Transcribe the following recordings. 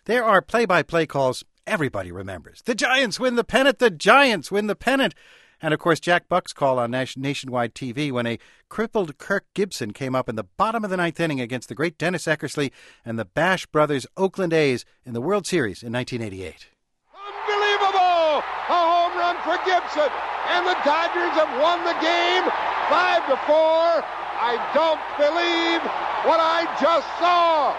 There are play-by-play calls everybody remembers. The Giants win the pennant. The Giants win the pennant. And, of course, Jack Buck's call on nationwide TV when a crippled Kirk Gibson came up in the bottom of the ninth inning against the great Dennis Eckersley and the Bash Brothers Oakland A's in the World Series in 1988. Unbelievable! A home run for Gibson. And the Dodgers have won the game 5-4. I don't believe what I just saw.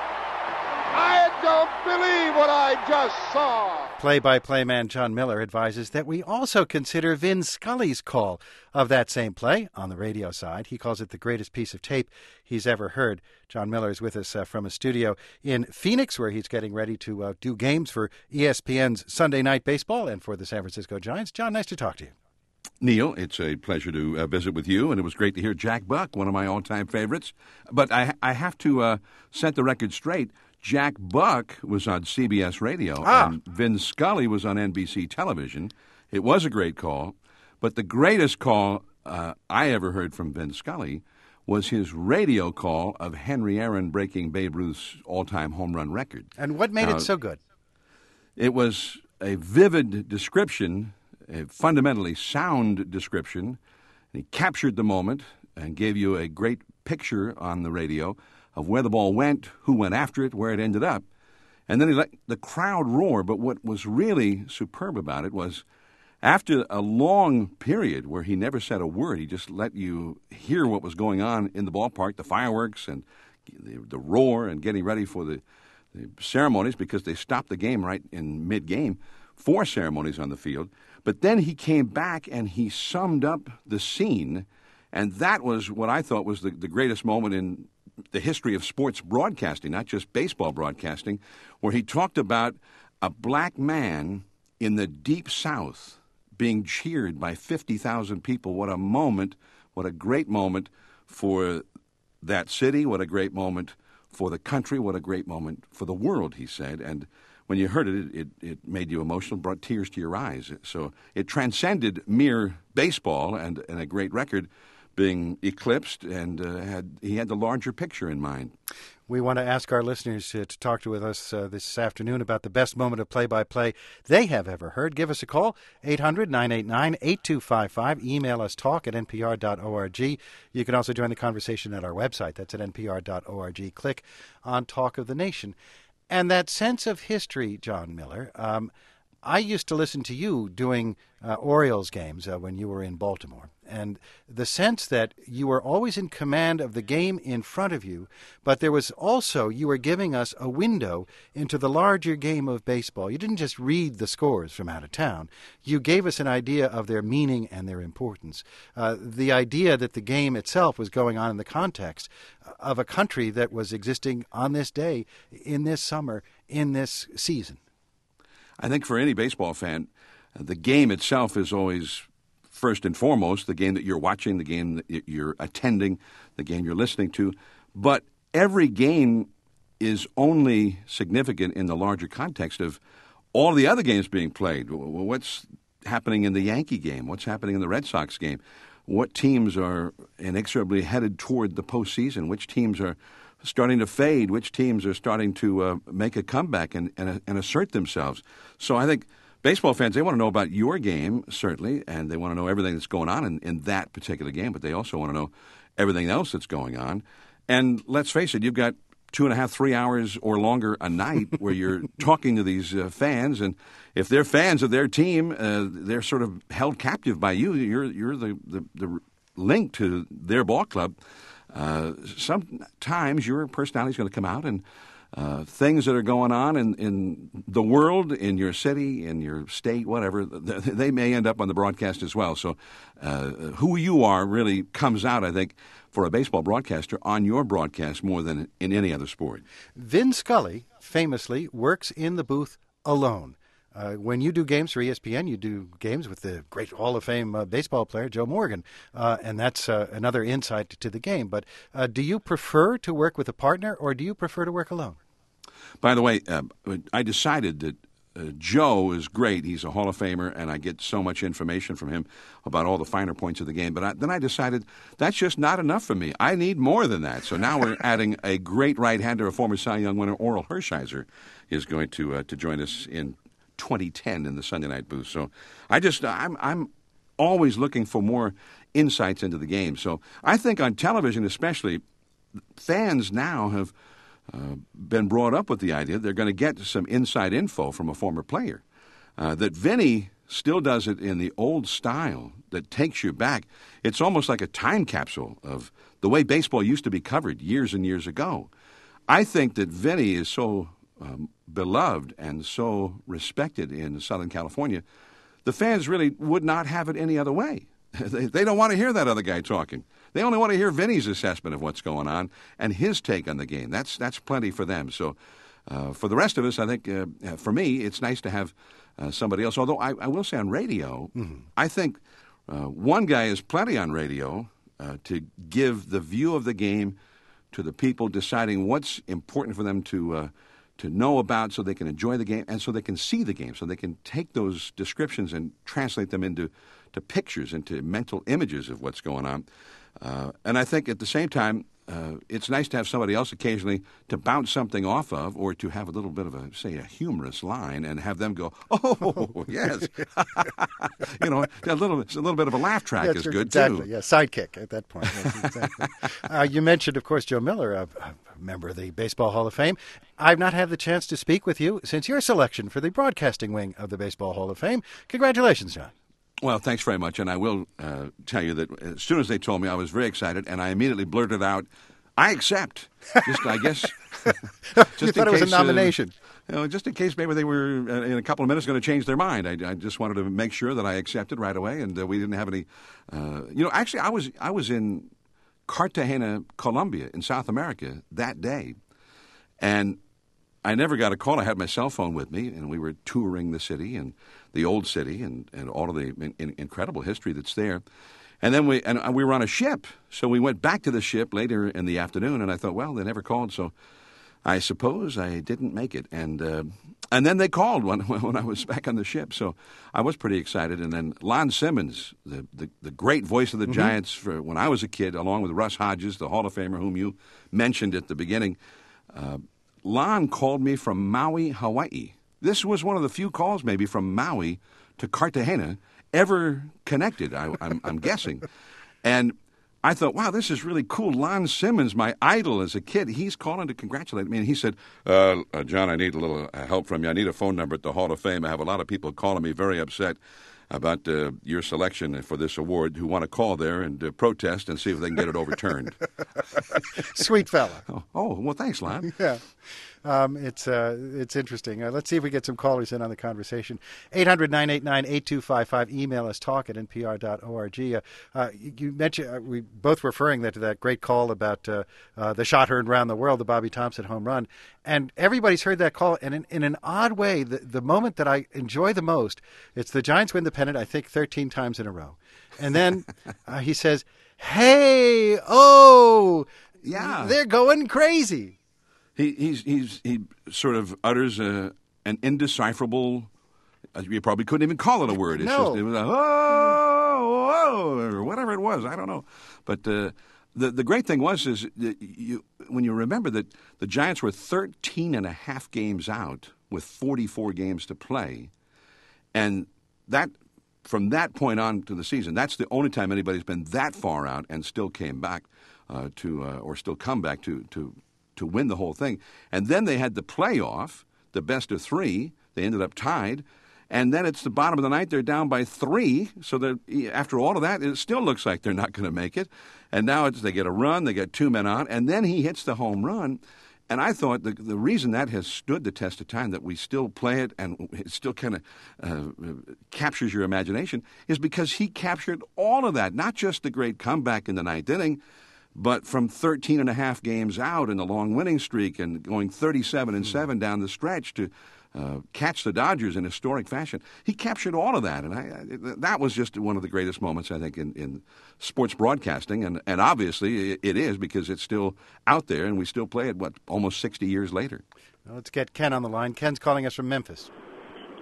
I don't believe what I just saw. Play-by-play man John Miller advises that we also consider Vin Scully's call of that same play on the radio side. He calls it the greatest piece of tape he's ever heard. John Miller is with us from a studio in Phoenix, where he's getting ready to do games for ESPN's Sunday Night Baseball and for the San Francisco Giants. John, nice to talk to you. Neil, it's a pleasure to visit with you, and it was great to hear Jack Buck, one of my all-time favorites. But I have to set the record straight. Jack Buck was on CBS Radio, and Vin Scully was on NBC television. It was a great call, but the greatest call I ever heard from Vin Scully was his radio call of Henry Aaron breaking Babe Ruth's all-time home run record. And what made it so good? It was a vivid description, a fundamentally sound description. He captured the moment and gave you a great picture on the radio of where the ball went, who went after it, where it ended up. And then he let the crowd roar. But what was really superb about it was after a long period where he never said a word, he just let you hear what was going on in the ballpark, the fireworks and the roar and getting ready for the ceremonies, because they stopped the game right in mid-game, 4 ceremonies on the field. But then he came back and he summed up the scene, and that was what I thought was the greatest moment in the history of sports broadcasting, not just baseball broadcasting, where he talked about a black man in the Deep South being cheered by 50,000 people. What a moment, what a great moment for that city, what a great moment for the country, what a great moment for the world, he said. And when you heard it, it made you emotional, brought tears to your eyes. So it transcended mere baseball and a great record being eclipsed, and he had the larger picture in mind. We want to ask our listeners to talk with us this afternoon about the best moment of play-by-play they have ever heard. Give us a call, 800-989-8255. Email us, talk@npr.org. You can also join the conversation at our website. That's at npr.org. Click on Talk of the Nation. And that sense of history, John Miller, I used to listen to you doing Orioles games when you were in Baltimore. And the sense that you were always in command of the game in front of you, but there was also, you were giving us a window into the larger game of baseball. You didn't just read the scores from out of town. You gave us an idea of their meaning and their importance. The idea that the game itself was going on in the context of a country that was existing on this day, in this summer, in this season. I think for any baseball fan, the game itself is always first and foremost, the game that you're watching, the game that you're attending, the game you're listening to. But every game is only significant in the larger context of all the other games being played. What's happening in the Yankee game? What's happening in the Red Sox game? What teams are inexorably headed toward the postseason? Which teams are starting to fade? Which teams are starting to make a comeback and assert themselves? So I think baseball fans, they want to know about your game, certainly, and they want to know everything that's going on in that particular game, but they also want to know everything else that's going on. And let's face it, you've got 2.5, 3 hours or longer a night where you're talking to these fans, and if they're fans of their team, they're sort of held captive by you. You're the link to their ball club. Sometimes your personality is going to come out, and things that are going on in the world, in your city, in your state, whatever, they may end up on the broadcast as well. So who you are really comes out, I think, for a baseball broadcaster on your broadcast more than in any other sport. Vin Scully famously works in the booth alone. When you do games for ESPN, you do games with the great Hall of Fame baseball player, Joe Morgan, and that's another insight to the game. But do you prefer to work with a partner, or do you prefer to work alone? By the way, I decided that Joe is great. He's a Hall of Famer, and I get so much information from him about all the finer points of the game. But then I decided that's just not enough for me. I need more than that. So now we're adding a great right-hander, a former Cy Young winner, Oral Hershiser, is going to join us in 2010 in the Sunday night booth. So I'm always looking for more insights into the game. So I think on television especially, fans now have been brought up with the idea they're going to get some inside info from a former player. That Vinny still does it in the old style that takes you back. It's almost like a time capsule of the way baseball used to be covered years and years ago. I think that Vinny is so beloved and so respected in Southern California, the fans really would not have it any other way. They don't want to hear that other guy talking. They only want to hear Vinny's assessment of what's going on and his take on the game. That's plenty for them. So for the rest of us, I think, for me, it's nice to have somebody else. Although I will say on radio, I think one guy is plenty on radio to give the view of the game to the people deciding what's important for them to know about so they can enjoy the game and so they can see the game, so they can take those descriptions and translate them into pictures, into mental images of what's going on. And I think at the same time, it's nice to have somebody else occasionally to bounce something off of or to have a little bit of a humorous line and have them go, oh, yes. A little bit of a laugh track is good, exactly, too. Yeah, sidekick at that point. Yes, exactly. You mentioned, of course, Joe Miller, a member of the Baseball Hall of Fame. I've not had the chance to speak with you since your selection for the broadcasting wing of the Baseball Hall of Fame. Congratulations, John. Well, thanks very much, and I will tell you that as soon as they told me, I was very excited, and I immediately blurted out, I accept. Just, I guess, just you thought it was a nomination. Just in case maybe they were, in a couple of minutes, going to change their mind. I just wanted to make sure that I accepted right away, and we didn't have any, actually, I was in Cartagena, Colombia, in South America that day, and I never got a call. I had my cell phone with me, and we were touring the city and the old city and all of the incredible history that's there. And then we were on a ship, so we went back to the ship later in the afternoon, and I thought, well, they never called, so I suppose I didn't make it. And then they called when I was back on the ship, so I was pretty excited. And then Lon Simmons, the great voice of the Giants for when I was a kid, along with Russ Hodges, the Hall of Famer whom you mentioned at the beginning, Lon called me from Maui, Hawaii. This was one of the few calls maybe from Maui to Cartagena ever connected, I'm guessing. And I thought, wow, this is really cool. Lon Simmons, my idol as a kid, he's calling to congratulate me. And he said, John, I need a little help from you. I need a phone number at the Hall of Fame. I have a lot of people calling me very upset about your selection for this award who want to call there and protest and see if they can get it overturned. Sweet fella. Oh, well, thanks, Lon. Yeah. It's interesting. Let's see if we get some callers in on the conversation. 800-989-8255. Email us, talk@npr.org. You mentioned, we both referring to that great call about the shot heard around the world, the Bobby Thompson home run. And everybody's heard that call. And in an odd way, the moment that I enjoy the most, it's the Giants win the pennant, I think, 13 times in a row. And then he says, hey, oh, yeah, they're going crazy. He sort of utters an indecipherable. You probably couldn't even call it a word. It's just it was a oh, or whatever it was. I don't know. But the great thing is that when you remember that the Giants were 13 and a half games out with 44 games to play, and that from that point on to the season, that's the only time anybody's been that far out and still came back or still come back to win the whole thing. And then they had the playoff, the best of three. They ended up tied. And then it's the bottom of the ninth. They're down by 3. So that after all of that, it still looks like they're not going to make it. And now they get a run. They get 2 men on. And then he hits the home run. And I thought the reason that has stood the test of time, that we still play it and it still kind of captures your imagination, is because he captured all of that, not just the great comeback in the ninth inning, but from 13 and a half games out in the long winning streak and going 37-7 down the stretch to catch the Dodgers in historic fashion. He captured all of that, and that was just one of the greatest moments, I think, in sports broadcasting. And obviously it is, because it's still out there, and we still play it, almost 60 years later. Well, let's get Ken on the line. Ken's calling us from Memphis.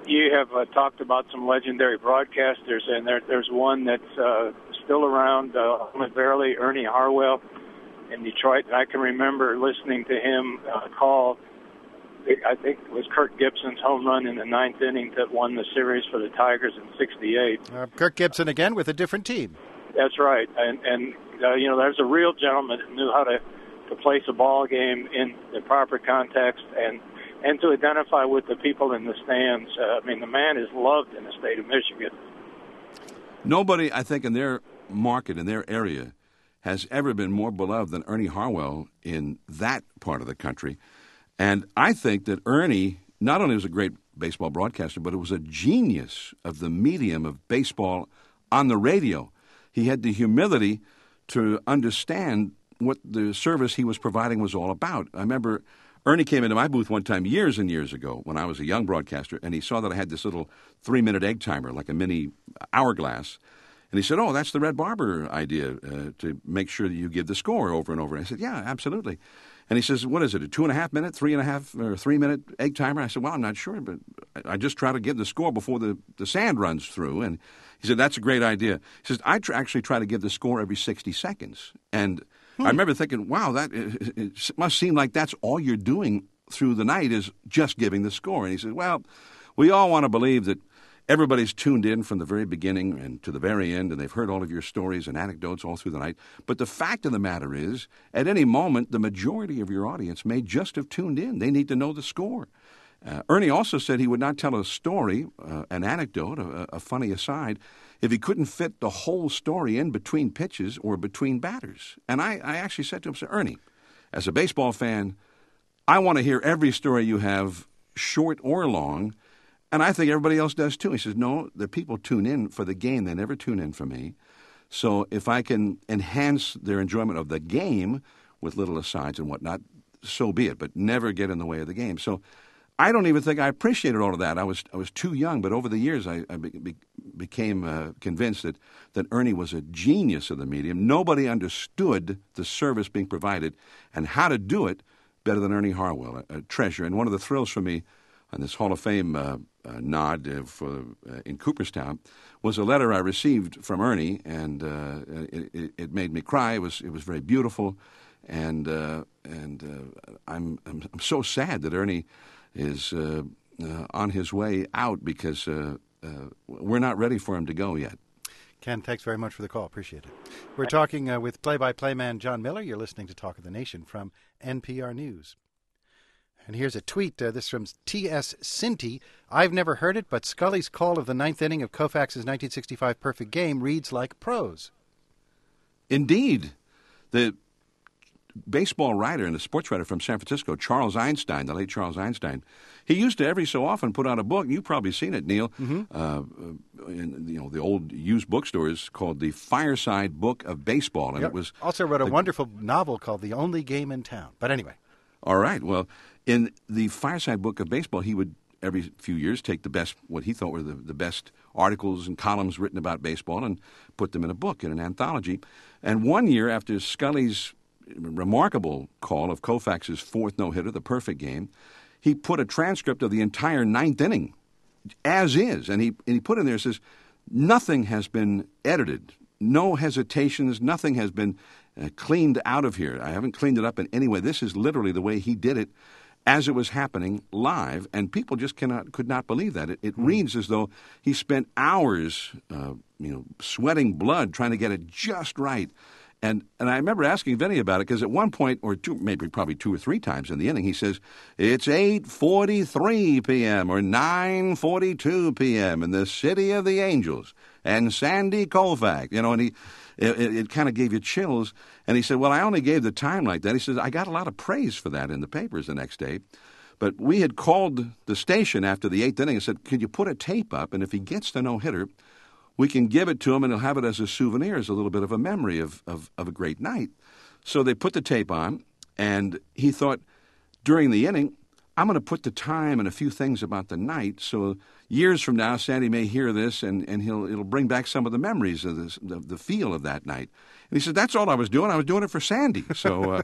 you have talked about some legendary broadcasters, and there's one that's still around, verily, Ernie Harwell in Detroit. I can remember listening to him call, I think it was Kirk Gibson's home run in the ninth inning that won the series for the Tigers in '68. Kirk Gibson again with a different team. That's right, and there's a real gentleman who knew how to place a ball game in the proper context and to identify with the people in the stands. The man is loved in the state of Michigan. Nobody, I think, in their market, in their area, has ever been more beloved than Ernie Harwell in that part of the country. And I think that Ernie not only was a great baseball broadcaster, but it was a genius of the medium of baseball on the radio. He had the humility to understand what the service he was providing was all about. I remember Ernie came into my booth one time years and years ago when I was a young broadcaster, and he saw that I had this little 3-minute egg timer, like a mini hourglass. And he said, "Oh, that's the Red Barber idea, to make sure that you give the score over and over." And I said, "Yeah, absolutely." And he says, "What is it, a 2.5-minute, 3.5, or 3-minute egg timer?" I said, "Well, I'm not sure, but I just try to give the score before the sand runs through." And he said, "That's a great idea." He says, "I actually try to give the score every 60 seconds. And I remember thinking, wow, it must seem like that's all you're doing through the night is just giving the score. And he said, "Well, we all want to believe that everybody's tuned in from the very beginning and to the very end, and they've heard all of your stories and anecdotes all through the night. But the fact of the matter is, at any moment, the majority of your audience may just have tuned in. They need to know the score." Ernie also said he would not tell a story, an anecdote, a funny aside, if he couldn't fit the whole story in between pitches or between batters. And I actually said to him, "Ernie, as a baseball fan, I want to hear every story you have, short or long, and I think everybody else does too." He says, "No, the people tune in for the game. They never tune in for me. So if I can enhance their enjoyment of the game with little asides and whatnot, so be it, but never get in the way of the game." So I don't even think I appreciated all of that. I was too young, but over the years I became convinced that Ernie was a genius of the medium. Nobody understood the service being provided and how to do it better than Ernie Harwell, a treasure. And one of the thrills for me on this Hall of Fame nod in Cooperstown was a letter I received from Ernie, and it made me cry. It was very beautiful, and I'm so sad that Ernie is on his way out because we're not ready for him to go yet. Ken, thanks very much for the call. Appreciate it. We're talking with play-by-play man John Miller. You're listening to Talk of the Nation from NPR News. And here's a tweet. This from T.S. Sinti. "I've never heard it, but Scully's call of the ninth inning of Koufax's 1965 perfect game reads like prose." Indeed. The baseball writer and the sports writer from San Francisco, Charles Einstein, the late Charles Einstein, he used to every so often put out a book. You've probably seen it, Neil. Mm-hmm. In the old used bookstores called the Fireside Book of Baseball, and It was also wrote a wonderful novel called The Only Game in Town. But anyway. All right. Well, in the Fireside Book of Baseball, he would every few years take the best, what he thought were the best articles and columns written about baseball and put them in a book, in an anthology. And one year after Scully's remarkable call of Koufax's fourth no-hitter, the perfect game, he put a transcript of the entire ninth inning as is. And he put in there, says, nothing has been edited, no hesitations, nothing has been cleaned out of here. I haven't cleaned it up in any way. This is literally the way he did it as it was happening live, and people just could not believe that. It reads as though he spent hours, sweating blood trying to get it just right. And I remember asking Vinny about it because at one point, or probably two or three times in the inning, he says, it's 8:43 p.m. or 9:42 p.m. in the city of the Angels and Sandy Koufax, and it kind of gave you chills. And he said, well, I only gave the time like that. He says, I got a lot of praise for that in the papers the next day. But we had called the station after the eighth inning and said, could you put a tape up? And if he gets the no-hitter, we can give it to him and he'll have it as a souvenir, as a little bit of a memory of a great night. So they put the tape on, and he thought, during the inning, I'm going to put the time and a few things about the night, so years from now, Sandy may hear this, and it'll bring back some of the memories of the feel of that night. And he said, that's all I was doing. I was doing it for Sandy. So,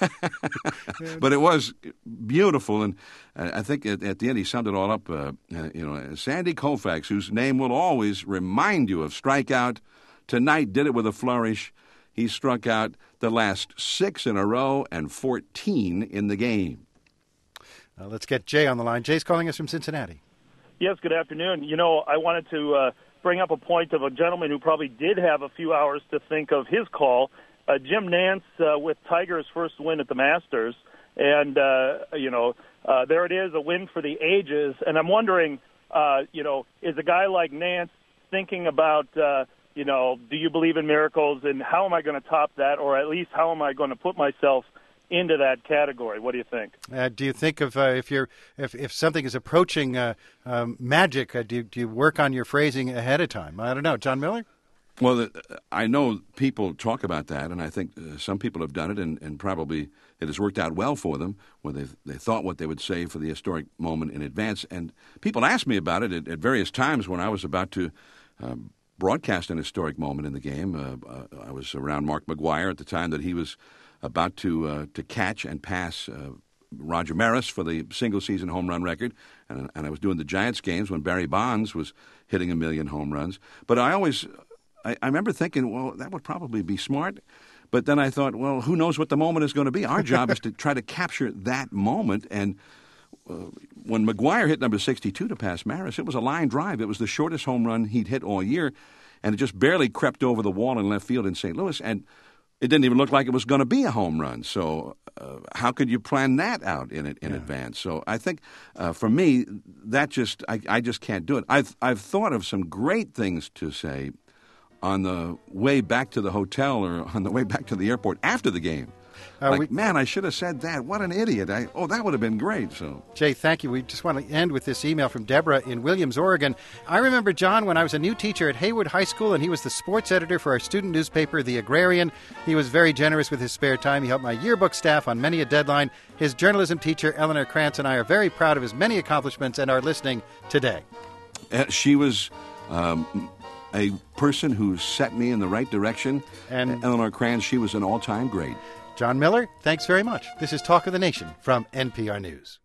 but it was beautiful, and I think at the end he summed it all up. Sandy Koufax, whose name will always remind you of strikeout, tonight did it with a flourish. He struck out the last 6 in a row and 14 in the game. Let's get Jay on the line. Jay's calling us from Cincinnati. Yes, good afternoon. I wanted to bring up a point of a gentleman who probably did have a few hours to think of his call. Jim Nance with Tiger's first win at the Masters. And, there it is, a win for the ages. And I'm wondering, is a guy like Nance thinking about, do you believe in miracles, and how am I going to top that, or at least how am I going to put myself into that category? What do you think? Do you think of if something is approaching magic, do you work on your phrasing ahead of time? I don't know. John Miller? Well, I know people talk about that, and I think some people have done it, and probably it has worked out well for them, where they thought what they would say for the historic moment in advance. And people asked me about it at various times when I was about to broadcast an historic moment in the game. I was around Mark McGwire at the time that he was about to catch and pass Roger Maris for the single-season home run record, and I was doing the Giants games when Barry Bonds was hitting 1 million home runs. But I remember thinking, well, that would probably be smart. But then I thought, well, who knows what the moment is going to be? Our job is to try to capture that moment. And when McGwire hit number 62 to pass Maris, it was a line drive. It was the shortest home run he'd hit all year, and it just barely crept over the wall in left field in St. Louis. And it didn't even look like it was going to be a home run. So how could you plan that out in advance? So I think for me, that I just can't do it. I've thought of some great things to say on the way back to the hotel or on the way back to the airport after the game. Man, I should have said that. What an idiot. That would have been great. So, Jay, thank you. We just want to end with this email from Deborah in Williams, Oregon. I remember John when I was a new teacher at Hayward High School, and he was the sports editor for our student newspaper, The Agrarian. He was very generous with his spare time. He helped my yearbook staff on many a deadline. His journalism teacher, Eleanor Krantz, and I are very proud of his many accomplishments and are listening today. She was a person who set me in the right direction. And Eleanor Krantz, she was an all-time great. John Miller, thanks very much. This is Talk of the Nation from NPR News.